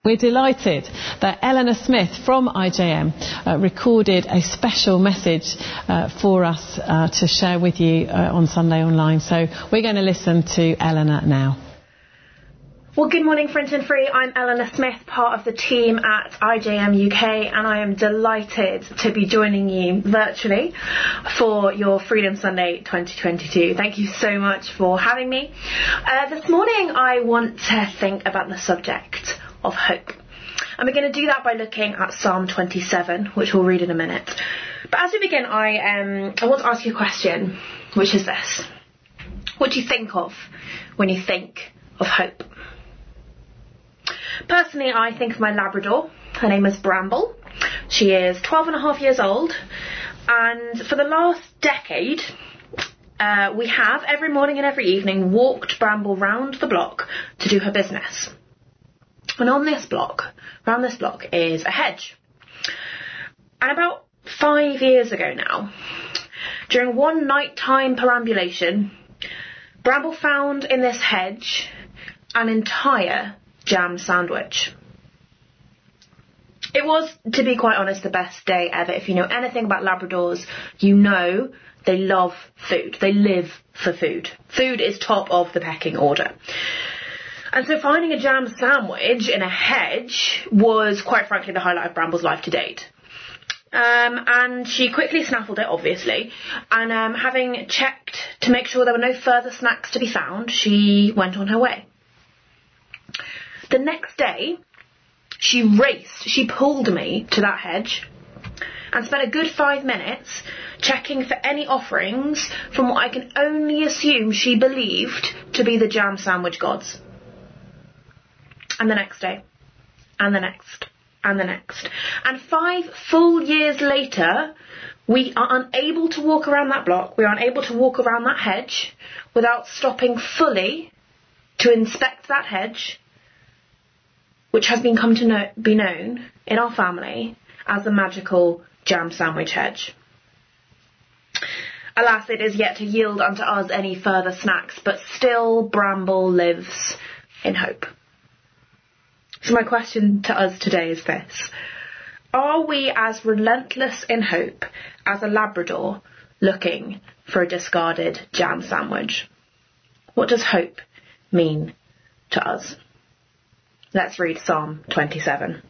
We're delighted that Eleanor Smith from IJM recorded a special message for us to share with you on Sunday Online. So we're going to listen to Eleanor now. Well, good morning, Frinton Free. I'm Eleanor Smith, part of the team at IJM UK, and I am delighted to be joining you virtually for your Freedom Sunday 2022. Thank you so much for having me. This morning I want to think about the subject of hope. And we're going to do that by looking at Psalm 27, which we'll read in a minute. But as we begin, I want to ask you a question, which is this. What do you think of when you think of hope? Personally, I think of my Labrador. Her name is Bramble. She is 12 and a half years old. And for the last decade, we have, every morning and every evening, walked Bramble round the block to do her business. And on this block, around this block, is a hedge. And about 5 years ago now, during one nighttime perambulation, Bramble found in this hedge an entire jam sandwich. It was, to be quite honest, the best day ever. If you know anything about Labradors, you know they love food. They live for food. Food is top of the pecking order. And so finding a jam sandwich in a hedge was, quite frankly, the highlight of Bramble's life to date. And she quickly snaffled it, obviously, and having checked to make sure there were no further snacks to be found, she went on her way. The next day, she pulled me to that hedge and spent a good 5 minutes checking for any offerings from what I can only assume she believed to be the jam sandwich gods. And the next day, and the next, and the next. And 5 full years later, we are unable to walk around that block, we are unable to walk around that hedge without stopping fully to inspect that hedge, which has come to be known in our family as the magical jam sandwich hedge. Alas, it is yet to yield unto us any further snacks, but still Bramble lives in hope. So my question to us today is this. Are we as relentless in hope as a Labrador looking for a discarded jam sandwich? What does hope mean to us? Let's read Psalm 27.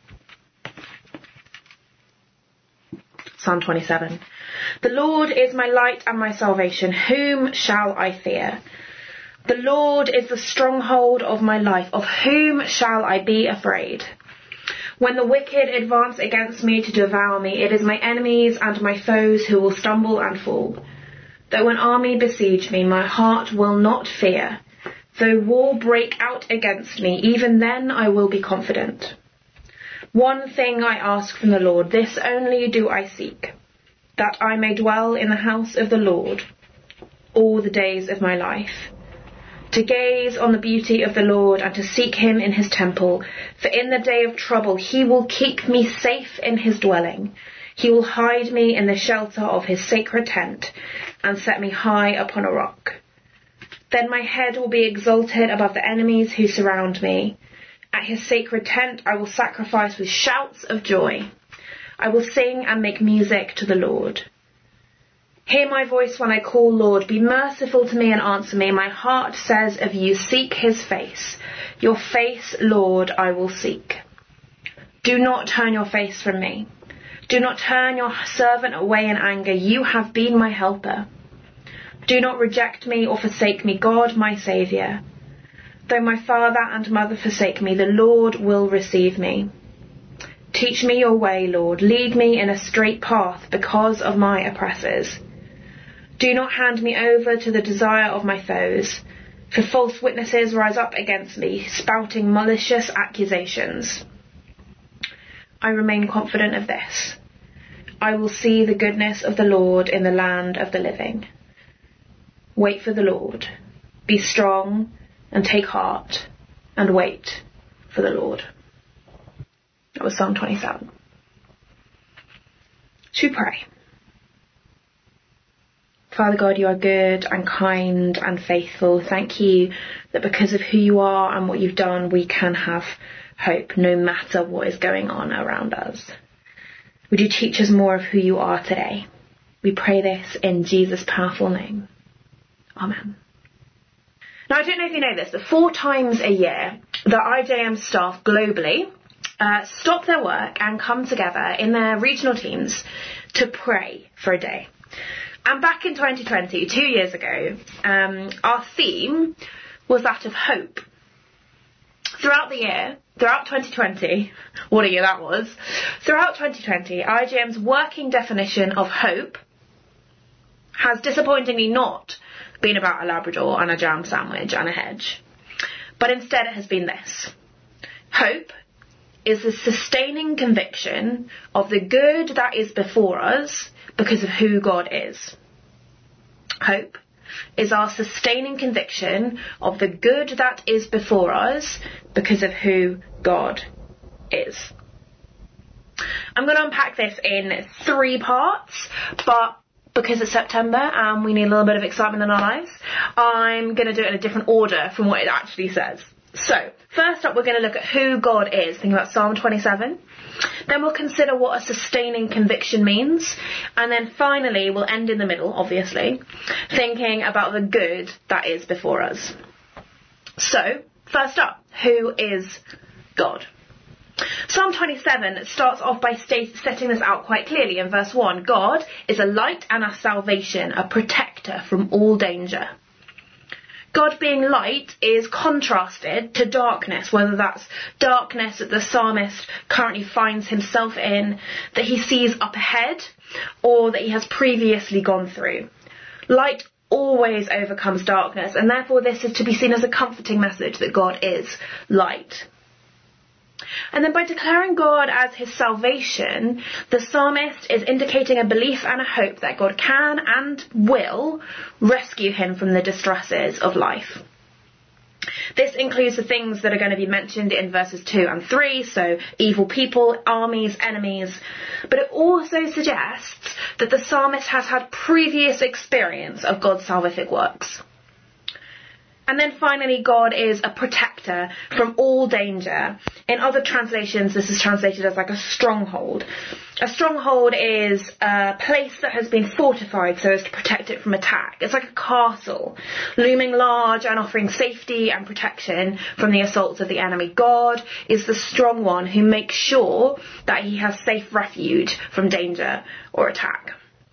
Psalm 27. The Lord is my light and my salvation. Whom shall I fear? The Lord is the stronghold of my life. Of whom shall I be afraid? When the wicked advance against me to devour me, it is my enemies and my foes who will stumble and fall. Though an army besiege me, my heart will not fear. Though war break out against me, even then I will be confident. One thing I ask from the Lord, this only do I seek, that I may dwell in the house of the Lord all the days of my life, to gaze on the beauty of the Lord and to seek him in his temple. For in the day of trouble he will keep me safe in his dwelling. He will hide me in the shelter of his sacred tent and set me high upon a rock. Then my head will be exalted above the enemies who surround me. At his sacred tent I will sacrifice with shouts of joy. I will sing and make music to the Lord. Hear my voice when I call, Lord. Be merciful to me and answer me. My heart says of you, seek his face. Your face, Lord, I will seek. Do not turn your face from me. Do not turn your servant away in anger. You have been my helper. Do not reject me or forsake me, God, my Saviour. Though my father and mother forsake me, the Lord will receive me. Teach me your way, Lord. Lead me in a straight path because of my oppressors. Do not hand me over to the desire of my foes, for false witnesses rise up against me, spouting malicious accusations. I remain confident of this. I will see the goodness of the Lord in the land of the living. Wait for the Lord. Be strong and take heart and wait for the Lord. That was Psalm 27. Should we pray? Father God, you are good and kind and faithful. Thank you that because of who you are and what you've done, we can have hope no matter what is going on around us. Would you teach us more of who you are today? We pray this in Jesus' powerful name. Amen. Now, I don't know if you know this, but 4 times a year, the IJM staff globally stop their work and come together in their regional teams to pray for a day. And back in 2020, 2 years ago, our theme was that of hope. Throughout the year, throughout 2020, what a year that was, throughout 2020, IJM's working definition of hope has disappointingly not been about a Labrador and a jam sandwich and a hedge, but instead it has been this. Hope is the sustaining conviction of the good that is before us because of who God is. Hope is our sustaining conviction of the good that is before us because of who God is. I'm going to unpack this in 3 parts, but because it's September and we need a little bit of excitement in our lives, I'm going to do it in a different order from what it actually says. So, first up, we're going to look at who God is, thinking about Psalm 27. Then we'll consider what a sustaining conviction means. And then finally, we'll end in the middle, obviously, thinking about the good that is before us. So, first up, who is God? Psalm 27 starts off by setting this out quite clearly in verse 1. God is a light and a salvation, a protector from all danger. God being light is contrasted to darkness, whether that's darkness that the psalmist currently finds himself in, that he sees up ahead, or that he has previously gone through. Light always overcomes darkness, and therefore this is to be seen as a comforting message that God is light. And then by declaring God as his salvation, the psalmist is indicating a belief and a hope that God can and will rescue him from the distresses of life. This includes the things that are going to be mentioned in verses 2 and 3, so evil people, armies, enemies. But it also suggests that the psalmist has had previous experience of God's salvific works. And then finally, God is a protector from all danger. In other translations, this is translated as like a stronghold. A stronghold is a place that has been fortified so as to protect it from attack. It's like a castle, looming large and offering safety and protection from the assaults of the enemy. God is the strong one who makes sure that he has safe refuge from danger or attack.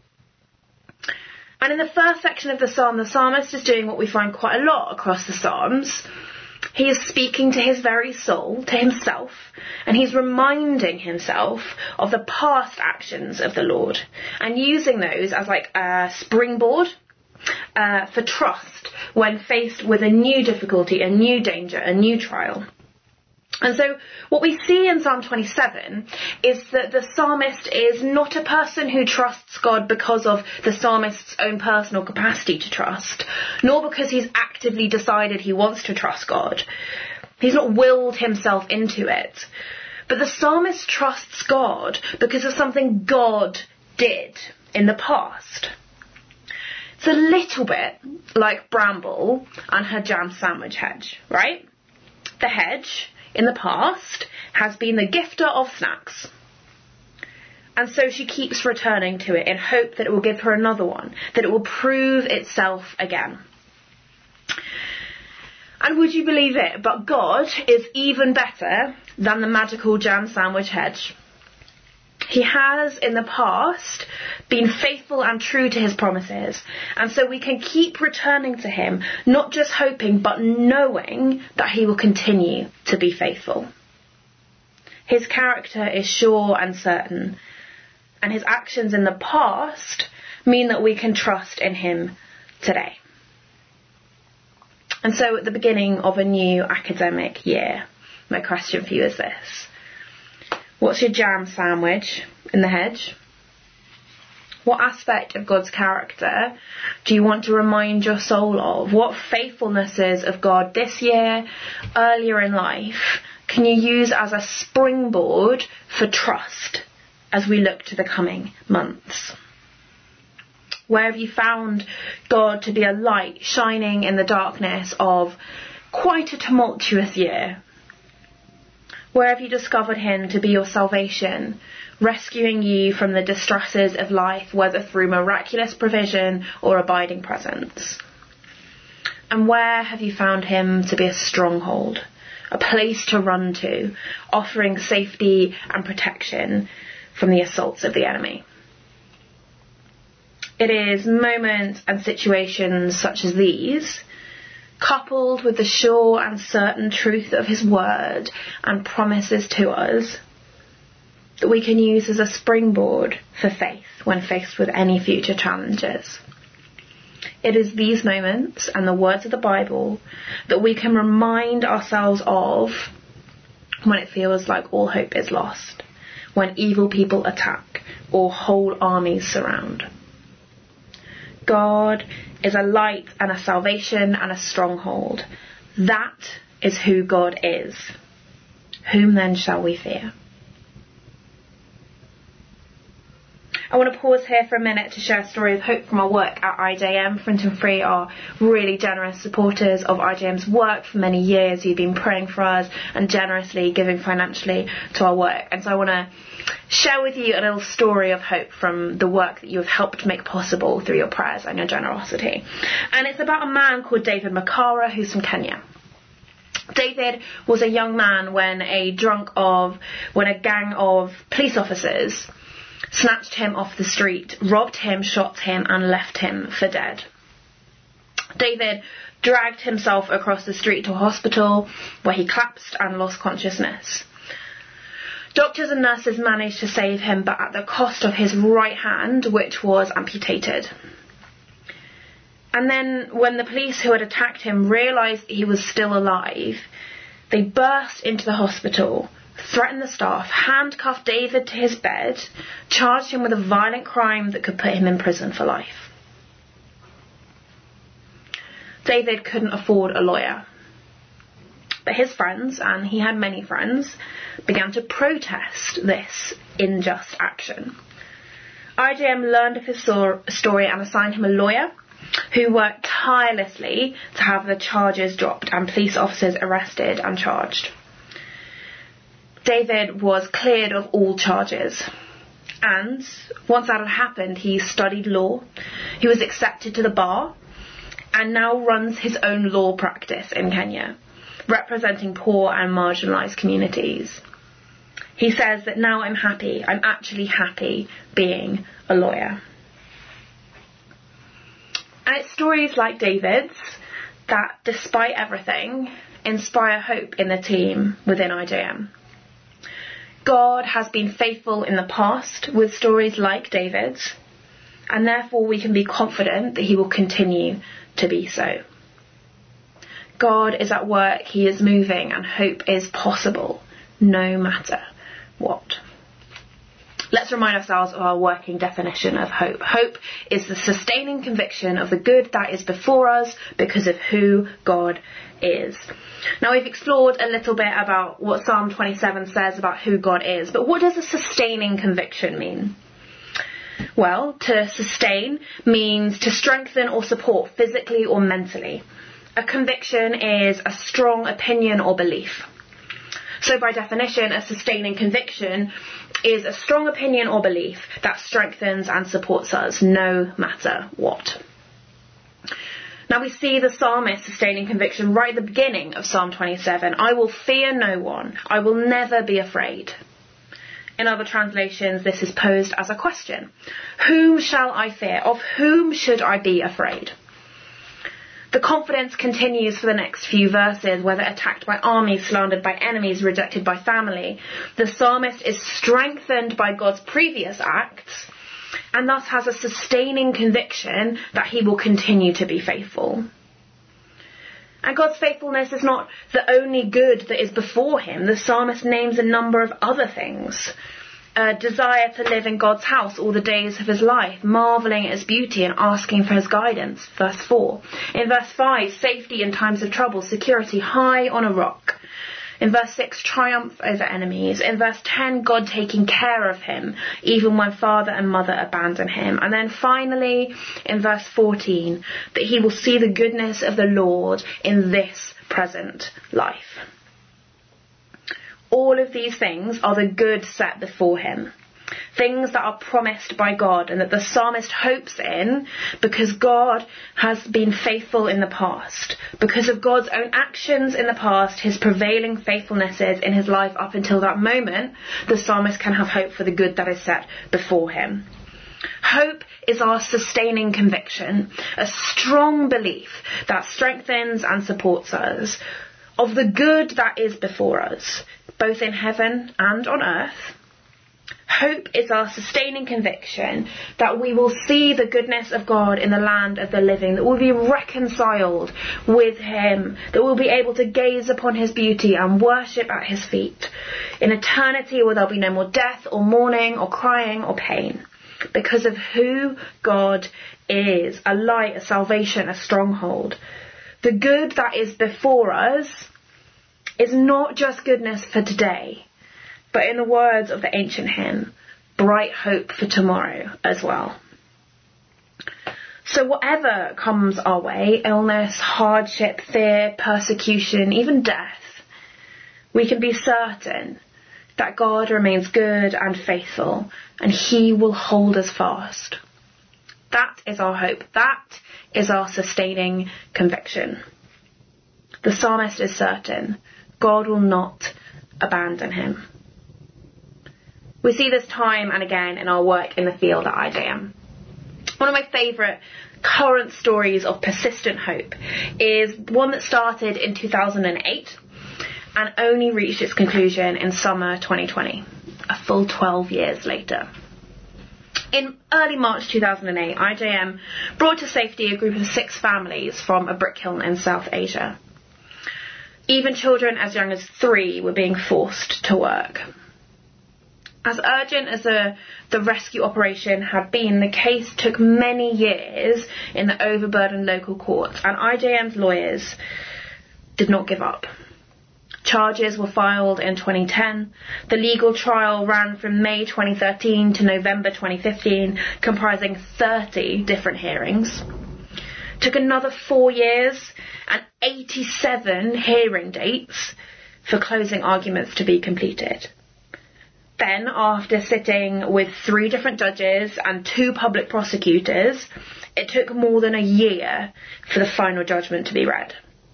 And in the first section of the psalm, the psalmist is doing what we find quite a lot across the psalms. He is speaking to his very soul, to himself, and he's reminding himself of the past actions of the Lord and using those as like a springboard for trust when faced with a new difficulty, a new danger, a new trial. And so what we see in Psalm 27 is that the psalmist is not a person who trusts God because of the psalmist's own personal capacity to trust, nor because he's actively decided he wants to trust God. He's not willed himself into it. But the psalmist trusts God because of something God did in the past. It's a little bit like Bramble and her jam sandwich hedge, right? The hedge in the past has been the gifter of snacks. And so she keeps returning to it in hope that it will give her another one, that it will prove itself again. And would you believe it, but God is even better than the magical jam sandwich hedge. He has in the past been faithful and true to his promises, and so we can keep returning to him, not just hoping but knowing that he will continue to be faithful. His character is sure and certain, and his actions in the past mean that we can trust in him today. And so at the beginning of a new academic year, my question for you is this. What's your jam sandwich in the hedge? What aspect of God's character do you want to remind your soul of? What faithfulnesses of God this year, earlier in life, can you use as a springboard for trust as we look to the coming months? Where have you found God to be a light shining in the darkness of quite a tumultuous year? Where have you discovered him to be your salvation, rescuing you from the distresses of life, whether through miraculous provision or abiding presence? And where have you found him to be a stronghold, a place to run to, offering safety and protection from the assaults of the enemy? It is moments and situations such as these, coupled with the sure and certain truth of his word and promises to us, that we can use as a springboard for faith when faced with any future challenges. It is these moments and the words of the Bible that we can remind ourselves of when it feels like all hope is lost, when evil people attack or whole armies surround. God is a light and a salvation and a stronghold. That is who God is. Whom then shall we fear? I want to pause here for a minute to share a story of hope from our work at IJM. Frinton Free are really generous supporters of IJM's work for many years. You've been praying for us and generously giving financially to our work. And so I want to share with you a little story of hope from the work that you have helped make possible through your prayers and your generosity. And it's about a man called David Makara, who's from Kenya. David was a young man when a gang of police officers snatched him off the street, robbed him, shot him, and left him for dead. David dragged himself across the street to a hospital where he collapsed and lost consciousness. Doctors and nurses managed to save him, but at the cost of his right hand, which was amputated. And then when the police who had attacked him realised he was still alive, they burst into the hospital, threatened the staff, handcuffed David to his bed, charged him with a violent crime that could put him in prison for life. David couldn't afford a lawyer. But his friends, and he had many friends, began to protest this unjust action. IJM learned of his story and assigned him a lawyer who worked tirelessly to have the charges dropped and police officers arrested and charged. David was cleared of all charges. And once that had happened, he studied law. He was accepted to the bar and now runs his own law practice in Kenya, representing poor and marginalised communities. He says that now I'm actually happy being a lawyer. And it's stories like David's that, despite everything, inspire hope in the team within IJM. God has been faithful in the past with stories like David's, and therefore we can be confident that he will continue to be so. God is at work, he is moving, and hope is possible, no matter what. Let's remind ourselves of our working definition of hope. Hope is the sustaining conviction of the good that is before us because of who God is. Now, we've explored a little bit about what Psalm 27 says about who God is, but what does a sustaining conviction mean? Well, to sustain means to strengthen or support physically or mentally. A conviction is a strong opinion or belief. So by definition, a sustaining conviction is a strong opinion or belief that strengthens and supports us no matter what. Now we see the psalmist sustaining conviction right at the beginning of Psalm 27. I will fear no one. I will never be afraid. In other translations, this is posed as a question. Whom shall I fear? Of whom should I be afraid? The confidence continues for the next few verses, whether attacked by armies, slandered by enemies, rejected by family. The psalmist is strengthened by God's previous acts and thus has a sustaining conviction that he will continue to be faithful. And God's faithfulness is not the only good that is before him. The psalmist names a number of other things. A desire to live in God's house all the days of his life, marvelling at his beauty and asking for his guidance, verse 4. In verse 5, safety in times of trouble, security high on a rock. In verse 6, triumph over enemies. In verse 10, God taking care of him, even when father and mother abandon him. And then finally, in verse 14, that he will see the goodness of the Lord in this present life. All of these things are the good set before him. Things that are promised by God and that the psalmist hopes in because God has been faithful in the past. Because of God's own actions in the past, his prevailing faithfulnesses in his life up until that moment, the psalmist can have hope for the good that is set before him. Hope is our sustaining conviction, a strong belief that strengthens and supports us of the good that is before us, both in heaven and on earth. Hope is our sustaining conviction that we will see the goodness of God in the land of the living, that we'll be reconciled with him, that we'll be able to gaze upon his beauty and worship at his feet in eternity where there'll be no more death or mourning or crying or pain. Because of who God is, a light, a salvation, a stronghold. The good that is before us is not just goodness for today, but in the words of the ancient hymn, bright hope for tomorrow as well. So whatever comes our way, illness, hardship, fear, persecution, even death, we can be certain that God remains good and faithful, and he will hold us fast. That is our hope. That is our sustaining conviction. The psalmist is certain God will not abandon him. We see this time and again in our work in the field at IJM. One of my favourite current stories of persistent hope is one that started in 2008 and only reached its conclusion in summer 2020, a full 12 years later. In early March 2008, IJM brought to safety a group of 6 families from a brick kiln in South Asia. Even children as young as 3 were being forced to work. As urgent as the rescue operation had been, the case took many years in the overburdened local courts, and IJM's lawyers did not give up. Charges were filed in 2010. The legal trial ran from May 2013 to November 2015, comprising 30 different hearings. Took another 4 years and 87 hearing dates for closing arguments to be completed. Then, after sitting with 3 different judges and 2 public prosecutors, it took more than a year for the final judgment to be read.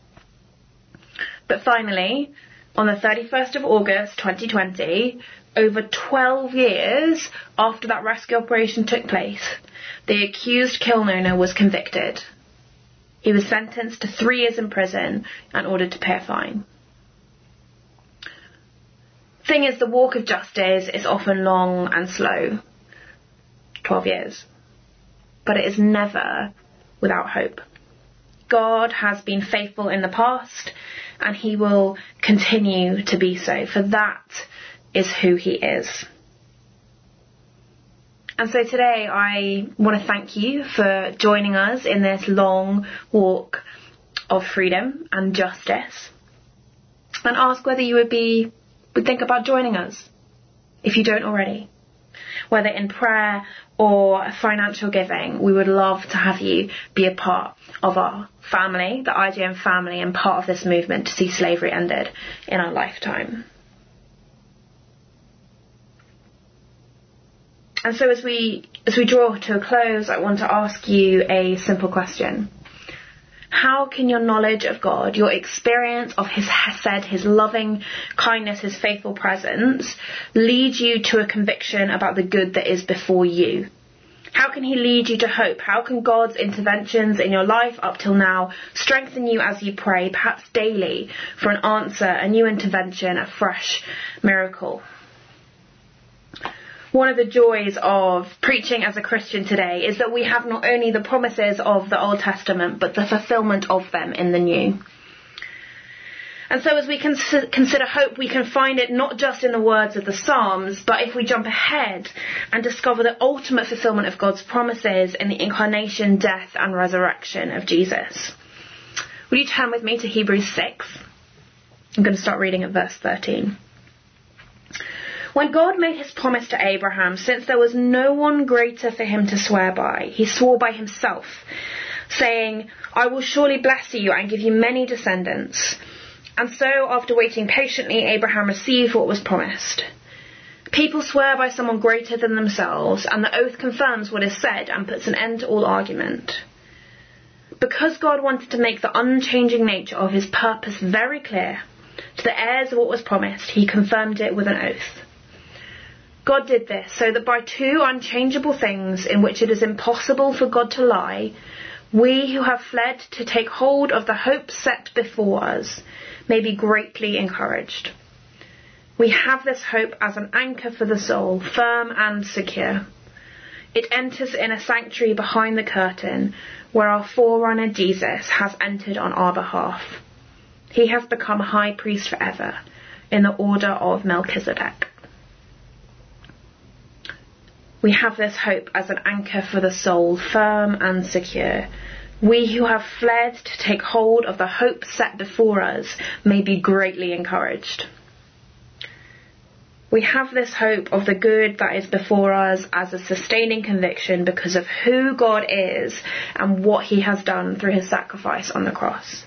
But finally, on the 31st of August 2020, over 12 years after that rescue operation took place, the accused kiln owner was convicted. He was sentenced to 3 years in prison and ordered to pay a fine. Thing is, the walk of justice is often long and slow, 12 years, but it is never without hope. God has been faithful in the past, and he will continue to be so, for that is who he is. And so today I want to thank you for joining us in this long walk of freedom and justice, and ask whether you would think about joining us, if you don't already. Whether in prayer or financial giving, we would love to have you be a part of our family, the IJM family, and part of this movement to see slavery ended in our lifetime. And so as we draw to a close, I want to ask you a simple question. How can your knowledge of God, your experience of his hesed, his loving kindness, his faithful presence, lead you to a conviction about the good that is before you? How can he lead you to hope? How can God's interventions in your life up till now strengthen you as you pray, perhaps daily, for an answer, a new intervention, a fresh miracle? One of the joys of preaching as a Christian today is that we have not only the promises of the Old Testament, but the fulfillment of them in the New. And so as we consider hope, we can find it not just in the words of the Psalms, but if we jump ahead and discover the ultimate fulfillment of God's promises in the incarnation, death and resurrection of Jesus. Will you turn with me to Hebrews 6? I'm going to start reading at verse 13. When God made his promise to Abraham, since there was no one greater for him to swear by, he swore by himself, saying, I will surely bless you and give you many descendants. And so, after waiting patiently, Abraham received what was promised. People swear by someone greater than themselves, and the oath confirms what is said and puts an end to all argument. Because God wanted to make the unchanging nature of his purpose very clear to the heirs of what was promised, he confirmed it with an oath. God did this so that by two unchangeable things in which it is impossible for God to lie, we who have fled to take hold of the hope set before us may be greatly encouraged. We have this hope as an anchor for the soul, firm and secure. It enters in a sanctuary behind the curtain where our forerunner Jesus has entered on our behalf. He has become high priest forever in the order of Melchizedek. We have this hope as an anchor for the soul, firm and secure. We who have fled to take hold of the hope set before us may be greatly encouraged. We have this hope of the good that is before us as a sustaining conviction because of who God is and what he has done through his sacrifice on the cross.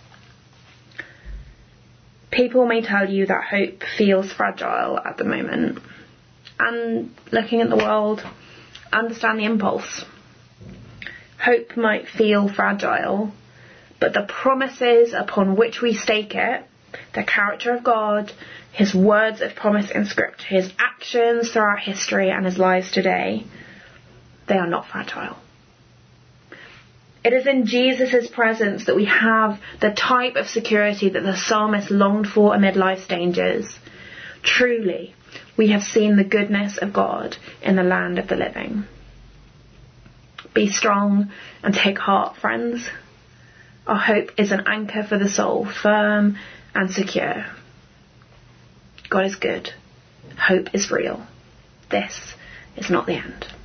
People may tell you that hope feels fragile at the moment. And looking at the world, understand the impulse. Hope might feel fragile, but the promises upon which we stake it, the character of God, his words of promise in Scripture, his actions throughout history and his lives today, they are not fragile. It is in Jesus' presence that we have the type of security that the psalmist longed for amid life's dangers. Truly, we have seen the goodness of God in the land of the living. Be strong and take heart, friends. Our hope is an anchor for the soul, firm and secure. God is good. Hope is real. This is not the end.